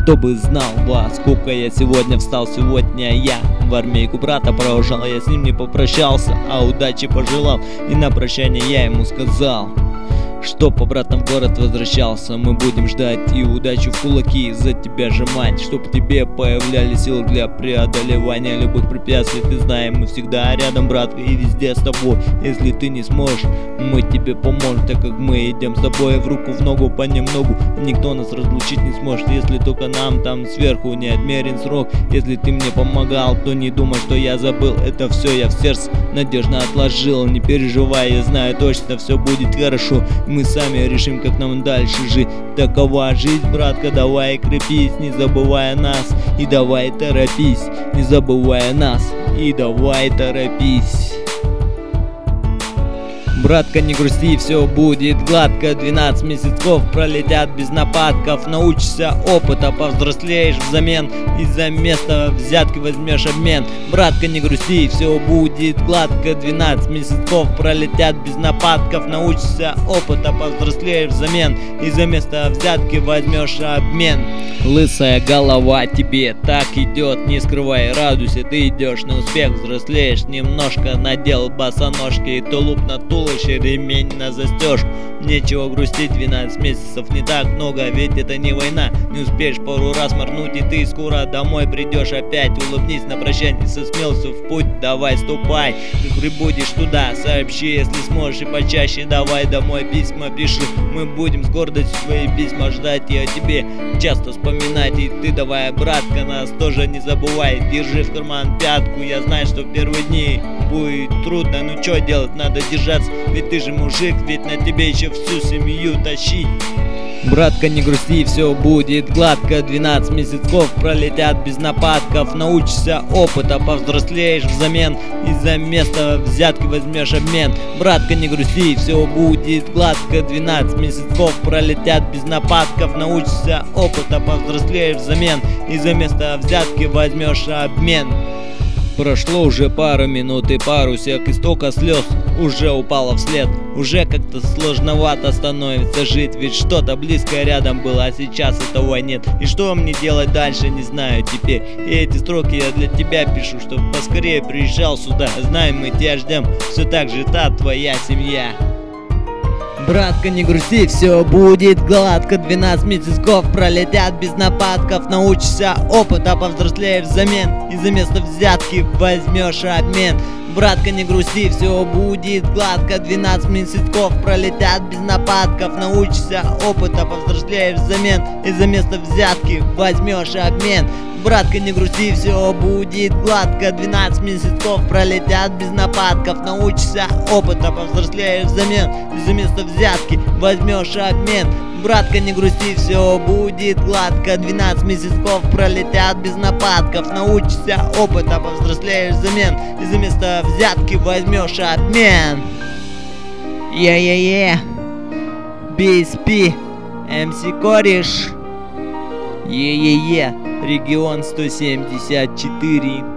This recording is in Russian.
Кто бы знал, во сколько я сегодня встал. Сегодня я в армейку брата провожал. Я с ним не попрощался, а удачи пожелал. И на прощание я ему сказал, чтоб обратно в город возвращался. Мы будем ждать и удачу в кулаки за тебя сжимать, чтоб в тебе появлялись силы для преодолевания любых препятствий. Ты знаешь, мы всегда рядом, брат, и везде с тобой. Если ты не сможешь, мы тебе поможем, так как мы идем с тобой в руку в ногу понемногу. Никто нас разлучить не сможет, если только нам там сверху не отмерен срок. Если ты мне помогал, то не думай, что я забыл. Это все я в сердце надежно отложил. Не переживай, я знаю точно, все будет хорошо. Мы сами решим, как нам дальше жить. Такова жизнь, братка, давай крепись, не забывая нас. И давай торопись, не забывая нас. И давай торопись. Братка, не грусти, все будет гладко. 12 месяцев пролетят без нападков. Научишься опыта, повзрослеешь взамен. И за место взятки возьмешь обмен. Братка, не грусти, все будет гладко. 12 месяцев пролетят без нападков. Научишься опыта, повзрослеешь взамен. И за место взятки возьмешь обмен. Лысая голова тебе так идет, не скрывай, радуйся, ты идешь на успех, взрослеешь немножко, надел босоножки и тулуп на туловище, ремень на застежку. Нечего грустить, 12 месяцев не так много, ведь это не война. Не успеешь пару раз моргнуть, и ты скоро домой придешь опять. Улыбнись на прощание со смелостью в путь, давай ступай. Ты прибудешь туда, сообщи, если сможешь, и почаще давай домой письма пиши. Мы будем с гордостью свои письма ждать и о тебе часто вспоминать. И ты давай, братка, нас тоже не забывай. Держи в карман пятку, я знаю, что в первые дни будет трудно, но что делать, надо держаться. Ведь ты же мужик, ведь на тебе еще всю семью тащить. Братка, не грусти, все будет гладко. 12 месяцев пролетят без нападков. Научишься опыта, повзрослеешь взамен. И за место взятки возьмешь обмен. Братка, не грусти, все будет гладко. 12 месяцев пролетят без нападков. Научишься опыта, повзрослеешь взамен. И за место взятки возьмешь обмен. Прошло уже пару минут и пару сек, и столько слез уже упало вслед. Уже как-то сложновато становится жить, ведь что-то близкое рядом было, а сейчас этого нет. И что мне делать дальше, не знаю теперь. И эти строки я для тебя пишу, чтобы поскорее приезжал сюда. Знаем, мы тебя ждем, все так же та твоя семья. Братка, не грусти, все будет гладко. 12 месяцев пролетят без нападков. Научишься опыта, повзрослеешь взамен. И за место взятки возьмешь обмен. Братка, не грусти, все будет гладко. 12 месяцев пролетят без нападков. Научишься опыта, повзрослеешь взамен. И за место взятки возьмешь обмен. Братка, не грусти, все будет гладко. 12 месяцев пролетят без нападков. Научишься опыта, повзрослеешь взамен. И за место взятки возьмешь обмен. Братка, не грусти, все будет гладко. 12 месяцев пролетят без нападков. Научишься опыта, повзрослеешь взамен. И за место взятки возьмешь обмен. Е-е-е, BSP, MC Кореш. Е-е-е, регион 174.